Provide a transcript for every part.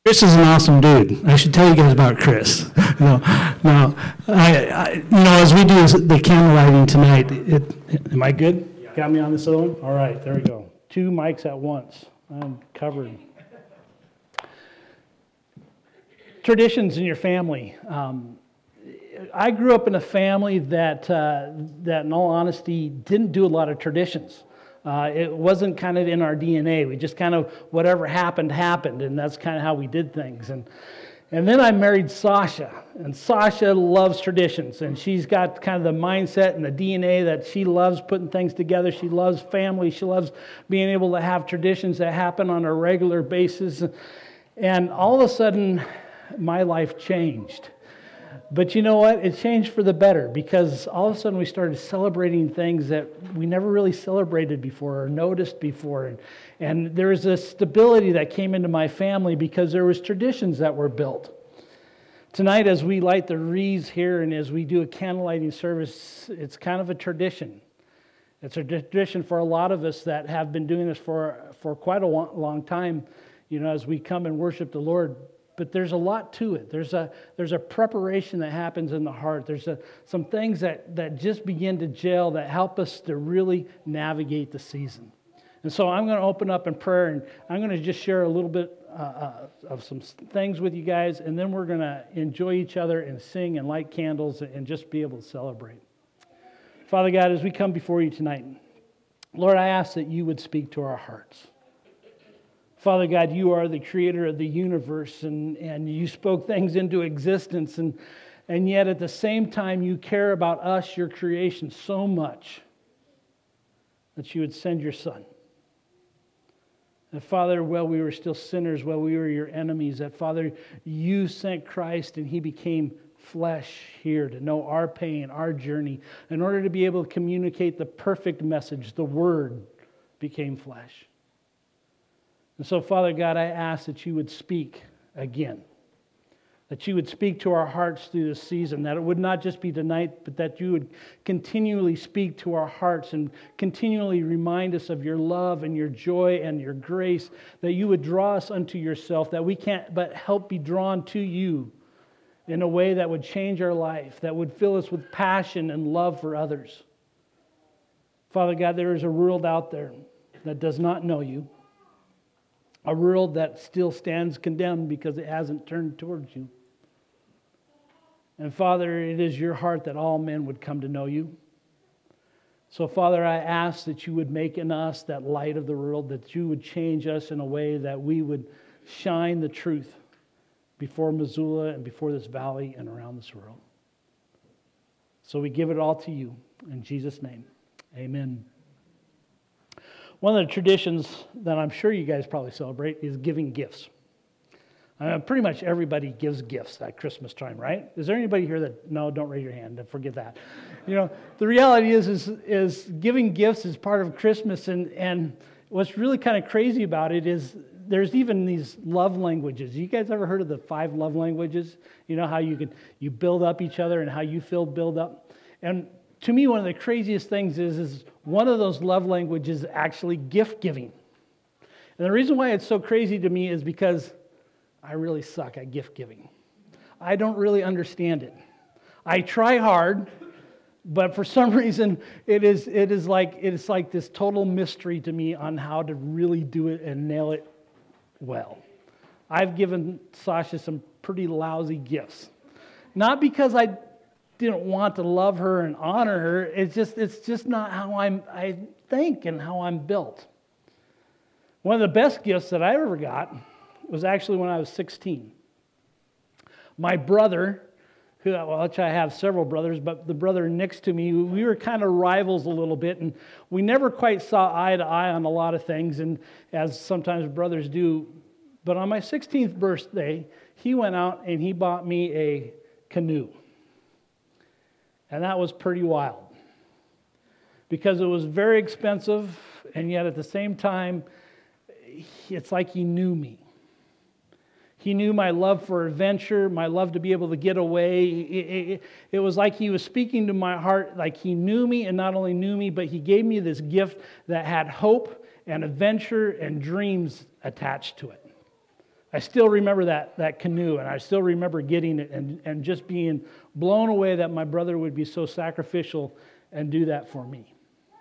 Chris is an awesome dude. I should tell you guys about Chris. No. As we do the candle lighting tonight, am I good? Yeah. Got me on this other one? All right, there we go. 2 mics at once. I'm covered. Traditions in your family. I grew up in a family that in all honesty, didn't do a lot of traditions. It wasn't kind of in our DNA. We just kind of, whatever happened, and that's kind of how we did things. And then I married Sasha, and Sasha loves traditions, and she's got kind of the mindset and the DNA that she loves putting things together. She loves family. She loves being able to have traditions that happen on a regular basis. And all of a sudden, my life changed. But you know what? It changed for the better, because all of a sudden we started celebrating things that we never really celebrated before or noticed before. And there was a stability that came into my family because there was traditions that were built. Tonight, as we light the wreaths here and as we do a candle lighting service, it's kind of a tradition. It's a tradition for a lot of us that have been doing this for quite a long time, as we come and worship the Lord. But there's a lot to it. There's a preparation that happens in the heart. There's some things that just begin to gel that help us to really navigate the season. And so I'm going to open up in prayer, and I'm going to just share a little bit of some things with you guys, and then we're going to enjoy each other and sing and light candles and just be able to celebrate. Father God, as we come before you tonight, Lord, I ask that you would speak to our hearts. Father God, you are the creator of the universe, and you spoke things into existence, and yet at the same time you care about us, your creation, so much that you would send your Son. And Father, while we were still sinners, while we were your enemies, that Father, you sent Christ and he became flesh here to know our pain, our journey, in order to be able to communicate the perfect message. The Word became flesh. And so, Father God, I ask that you would speak again, that you would speak to our hearts through this season, that it would not just be tonight, but that you would continually speak to our hearts and continually remind us of your love and your joy and your grace, that you would draw us unto yourself, that we can't but help be drawn to you in a way that would change our life, that would fill us with passion and love for others. Father God, there is a world out there that does not know you, a world that still stands condemned because it hasn't turned towards you. And Father, it is your heart that all men would come to know you. So Father, I ask that you would make in us that light of the world, that you would change us in a way that we would shine the truth before Missoula and before this valley and around this world. So we give it all to you. In Jesus' name, amen. One of the traditions that I'm sure you guys probably celebrate is giving gifts. Pretty much everybody gives gifts at Christmas time, right? Is there anybody here that, no, don't raise your hand, forget that. The reality is giving gifts is part of Christmas, and what's really kind of crazy about it is there's even these love languages. You guys ever heard of the 5 love languages? You know how you build up each other and how you feel build up? And to me, one of the craziest things is one of those love languages is actually gift giving. And the reason why it's so crazy to me is because I really suck at gift giving. I don't really understand it. I try hard, but for some reason it's like this total mystery to me on how to really do it and nail it well. I've given Sasha some pretty lousy gifts. Not because I didn't want to love her and honor her. It's just not how I think and how I'm built. One of the best gifts that I ever got was actually when I was 16. My brother, which I have several brothers, but the brother next to me, we were kind of rivals a little bit, and we never quite saw eye to eye on a lot of things, and as sometimes brothers do. But on my 16th birthday, he went out and he bought me a canoe. And that was pretty wild, because it was very expensive, and yet at the same time, it's like he knew me. He knew my love for adventure, my love to be able to get away. It was like he was speaking to my heart, like he knew me, and not only knew me, but he gave me this gift that had hope and adventure and dreams attached to it. I still remember that canoe, and I still remember getting it and just being blown away that my brother would be so sacrificial and do that for me.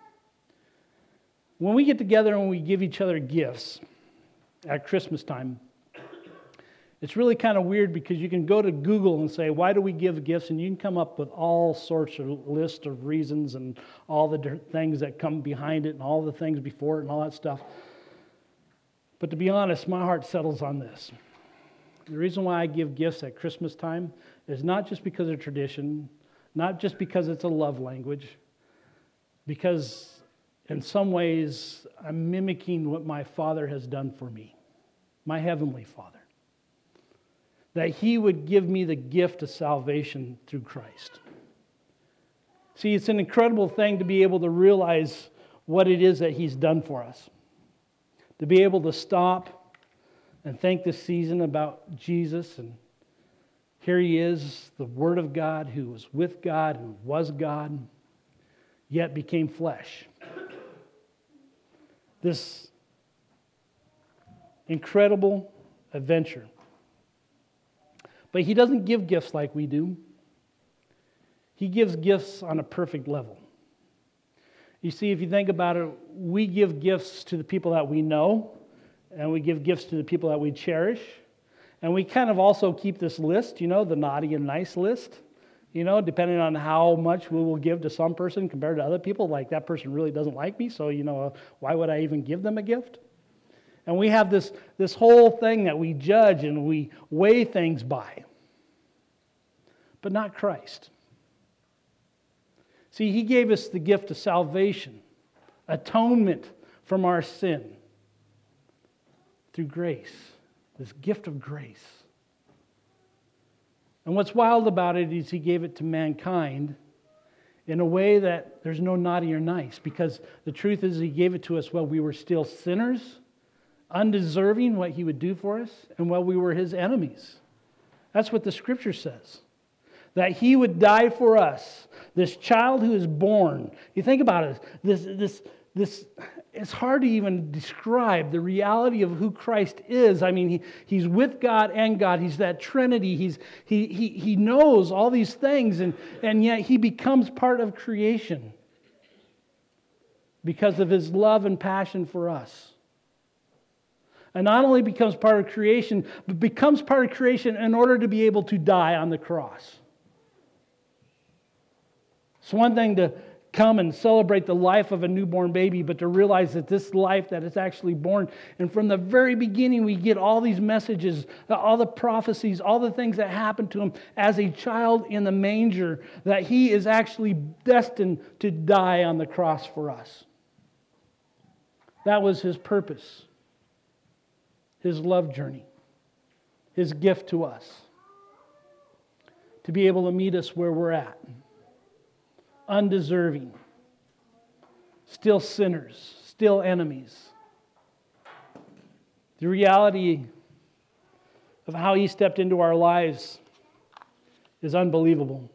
When we get together and we give each other gifts at Christmas time, it's really kind of weird because you can go to Google and say, why do we give gifts? And you can come up with all sorts of lists of reasons and all the different things that come behind it and all the things before it and all that stuff. But to be honest, my heart settles on this. The reason why I give gifts at Christmas time is not just because of tradition, not just because it's a love language, because in some ways I'm mimicking what my Father has done for me, my Heavenly Father. That He would give me the gift of salvation through Christ. See, it's an incredible thing to be able to realize what it is that He's done for us. To be able to stop and think this season about Jesus, and here He is, the Word of God, who was with God and was God, yet became flesh. This incredible adventure. But He doesn't give gifts like we do. He gives gifts on a perfect level. You see, if you think about it, we give gifts to the people that we know, and we give gifts to the people that we cherish, and we kind of also keep this list, the naughty and nice list, depending on how much we will give to some person compared to other people. Like, that person really doesn't like me, so, why would I even give them a gift? And we have this whole thing that we judge and we weigh things by, but not Christ. See, He gave us the gift of salvation, atonement from our sin through grace, this gift of grace. And what's wild about it is He gave it to mankind in a way that there's no naughty or nice, because the truth is He gave it to us while we were still sinners, undeserving what He would do for us, and while we were His enemies. That's what the Scripture says. That He would die for us. This child who is born. You think about it. This it's hard to even describe the reality of who Christ is. I mean, He's with God and God. He's that Trinity. He knows all these things, and yet He becomes part of creation because of His love and passion for us. And not only becomes part of creation, but becomes part of creation in order to be able to die on the cross. It's one thing to come and celebrate the life of a newborn baby, but to realize that this life that is actually born, and from the very beginning we get all these messages, all the prophecies, all the things that happened to Him as a child in the manger, that He is actually destined to die on the cross for us. That was His purpose, His love journey, His gift to us, to be able to meet us where we're at. Undeserving, still sinners, still enemies. The reality of how He stepped into our lives is unbelievable.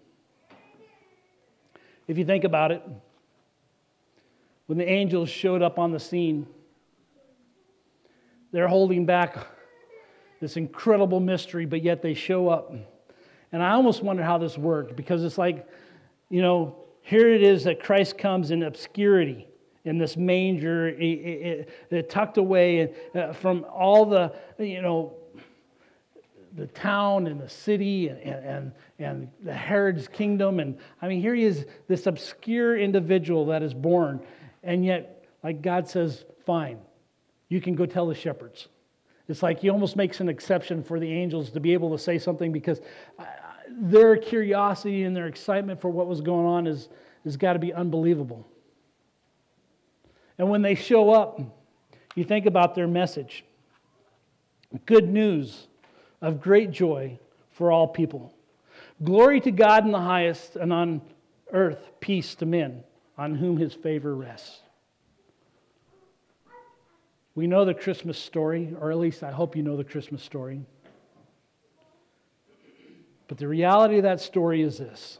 If you think about it, when the angels showed up on the scene, they're holding back this incredible mystery, but yet they show up. And I almost wonder how this worked, because it's like, here it is that Christ comes in obscurity in this manger, tucked away from all the town and the city and the Herod's kingdom. And I mean, here He is, this obscure individual that is born. And yet, like God says, fine, you can go tell the shepherds. It's like He almost makes an exception for the angels to be able to say something, because their curiosity and their excitement for what was going on has got to be unbelievable. And when they show up, you think about their message. Good news of great joy for all people. Glory to God in the highest, and on earth peace to men on whom His favor rests. We know the Christmas story, or at least I hope you know the Christmas story. But the reality of that story is this.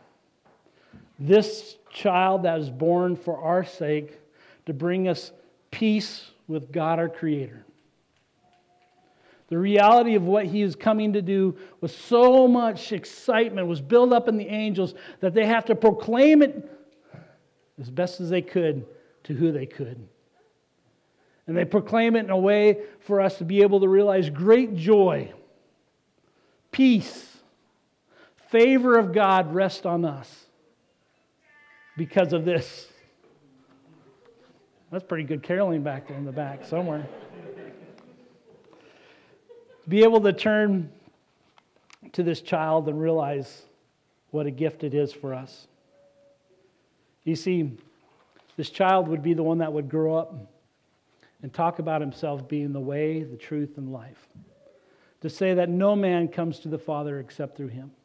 This child that was born for our sake to bring us peace with God our Creator. The reality of what he is coming to do was so much excitement, was built up in the angels that they have to proclaim it as best as they could to who they could. And they proclaim it in a way for us to be able to realize great joy, peace, favor of God rest on us because of this. That's pretty good caroling back there in the back somewhere. Be able to turn to this child and realize what a gift it is for us. You see, this child would be the one that would grow up and talk about himself being the way, the truth, and life. To say that no man comes to the Father except through him.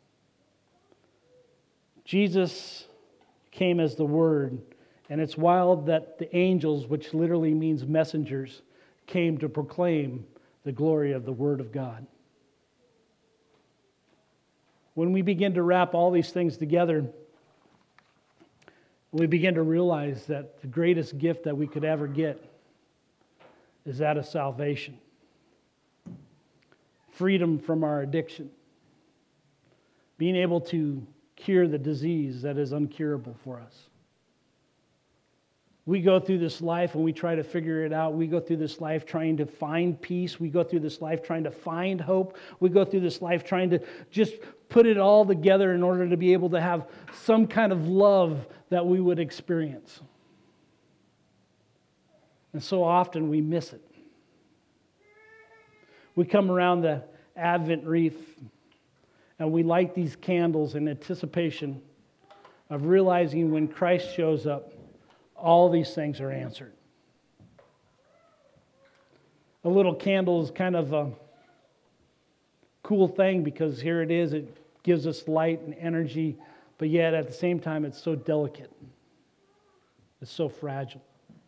Jesus came as the Word, and it's wild that the angels, which literally means messengers, came to proclaim the glory of the Word of God. When we begin to wrap all these things together, we begin to realize that the greatest gift that we could ever get is that of salvation. Freedom from our addiction. Being able to cure the disease that is uncurable for us. We go through this life and we try to figure it out. We go through this life trying to find peace. We go through this life trying to find hope. We go through this life trying to just put it all together in order to be able to have some kind of love that we would experience. And so often we miss it. We come around the Advent wreath and we light these candles in anticipation of realizing when Christ shows up, all these things are answered. A little candle is kind of a cool thing because here it is, it gives us light and energy, but yet at the same time it's so delicate. It's so fragile.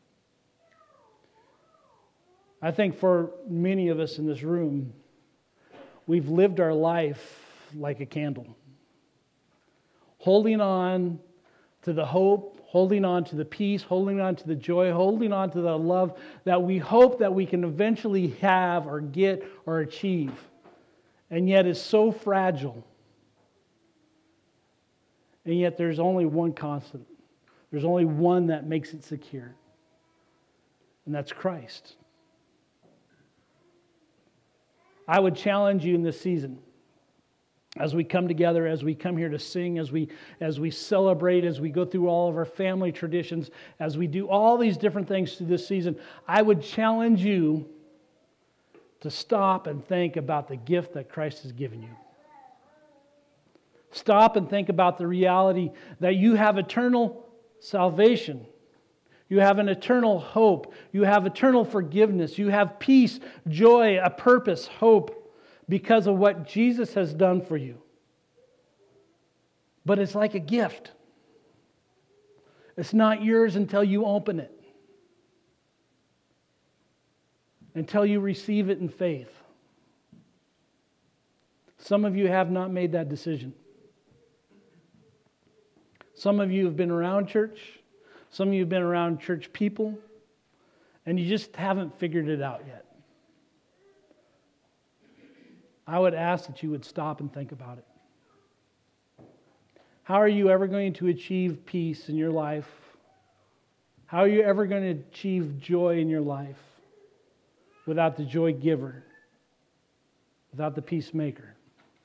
I think for many of us in this room, we've lived our life like a candle. Holding on to the hope, holding on to the peace, holding on to the joy, holding on to the love that we hope that we can eventually have or get or achieve. And yet it's so fragile. And yet there's only one constant. There's only one that makes it secure. And that's Christ. I would challenge you in this season, as we come together, as we come here to sing, as we celebrate, as we go through all of our family traditions, as we do all these different things through this season, I would challenge you to stop and think about the gift that Christ has given you. Stop and think about the reality that you have eternal salvation. You have an eternal hope. You have eternal forgiveness. You have peace, joy, a purpose, hope because of what Jesus has done for you. But it's like a gift. It's not yours until you open it. Until you receive it in faith. Some of you have not made that decision. Some of you have been around church. Some of you have been around church people. And you just haven't figured it out yet. I would ask that you would stop and think about it. How are you ever going to achieve peace in your life? How are you ever going to achieve joy in your life without the joy giver, without the peacemaker?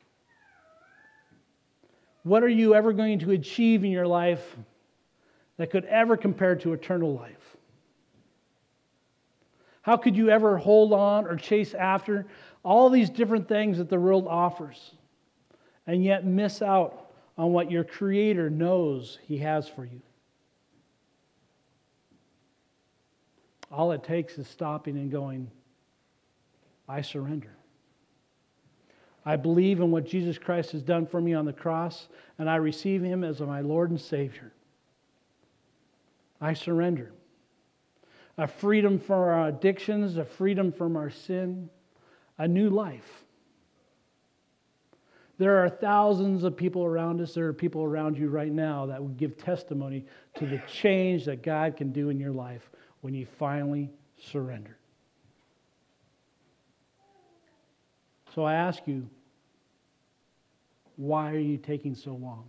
What are you ever going to achieve in your life that could ever compare to eternal life? How could you ever hold on or chase after all these different things that the world offers and yet miss out on what your Creator knows He has for you? All it takes is stopping and going, I surrender. I believe in what Jesus Christ has done for me on the cross, and I receive Him as my Lord and Savior. I surrender. A freedom from our addictions, a freedom from our sin, a new life. There are thousands of people around us. There are people around you right now that would give testimony to the change that God can do in your life when you finally surrender. So I ask you, why are you taking so long?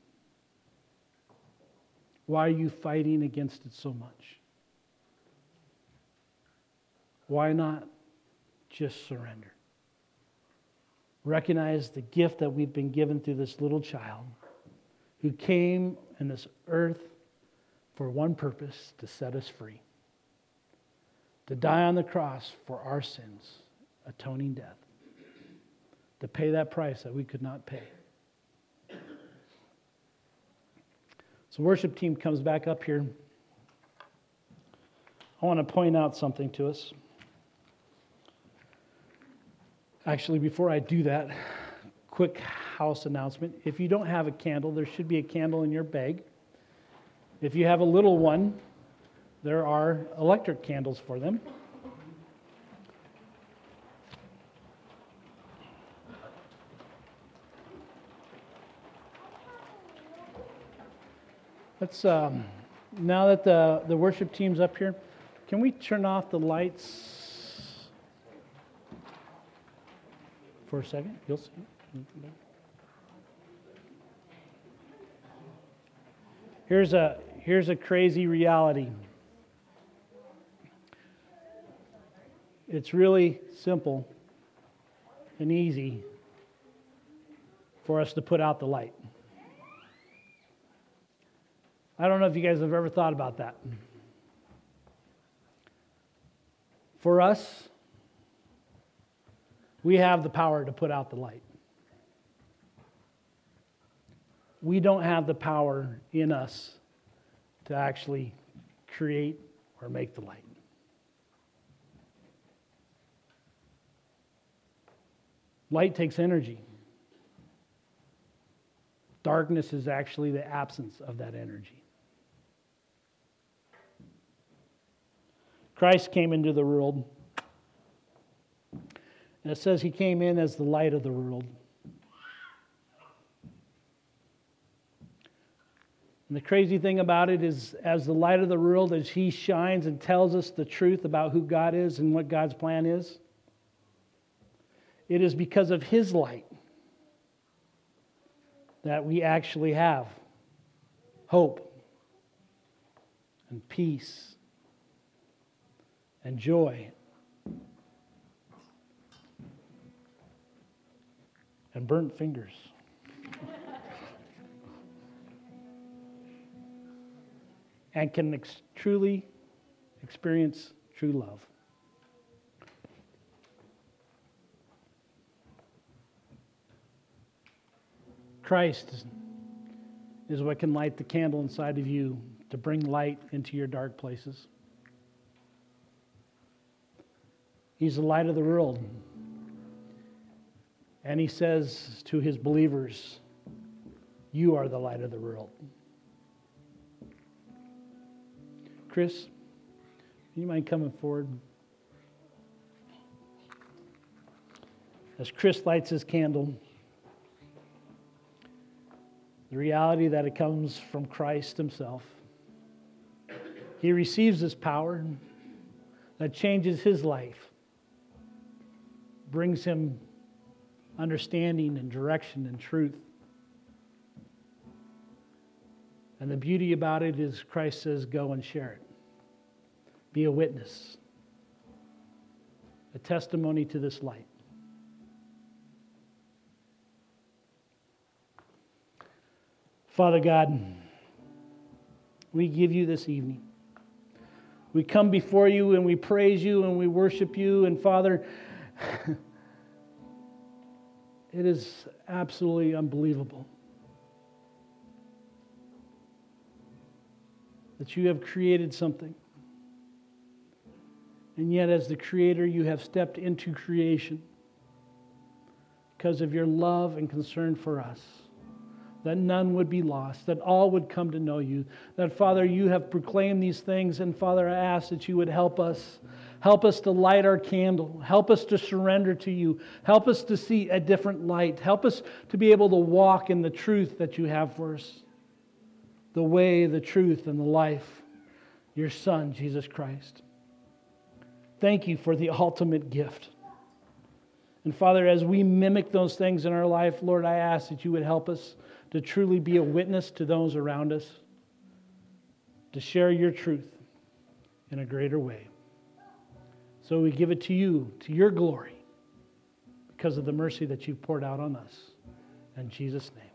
Why are you fighting against it so much? Why not just surrender? Recognize the gift that we've been given through this little child who came on this earth for one purpose, to set us free. To die on the cross for our sins, atoning death. To pay that price that we could not pay. So worship team comes back up here. I want to point out something to us. Actually, before I do that, quick house announcement. If you don't have a candle, there should be a candle in your bag. If you have a little one, there are electric candles for them. Let's, now that the worship team's up here, can we turn off the lights for a second? You'll see. Here's a crazy reality. It's really simple and easy for us to put out the light. I don't know if you guys have ever thought about that. For us, we have the power to put out the light. We don't have the power in us to actually create or make the light. Light takes energy. Darkness is actually the absence of that energy. Christ came into the world, and it says he came in as the light of the world. And the crazy thing about it is, as the light of the world, as he shines and tells us the truth about who God is and what God's plan is, it is because of his light that we actually have hope and peace and joy and burnt fingers. And can truly experience true love. Christ is what can light the candle inside of you to bring light into your dark places. He's the light of the world. And he says to his believers, you are the light of the world. Chris, you mind coming forward? As Chris lights his candle, the reality that it comes from Christ himself. He receives this power that changes his life, brings him understanding and direction and truth. And the beauty about it is Christ says, go and share it. Be a witness, a testimony to this light. Father God, we give you this evening. We come before you and we praise you and we worship you. And Father, it is absolutely unbelievable that you have created something. And yet as the Creator, you have stepped into creation because of your love and concern for us. That none would be lost, that all would come to know you. That, Father, you have proclaimed these things, and Father, I ask that you would help us. Help us to light our candle. Help us to surrender to you. Help us to see a different light. Help us to be able to walk in the truth that you have for us. The way, the truth, and the life. Your Son, Jesus Christ. Thank you for the ultimate gift. And Father, as we mimic those things in our life, Lord, I ask that you would help us to truly be a witness to those around us, to share your truth in a greater way. So we give it to you, to your glory, because of the mercy that you've poured out on us. In Jesus' name.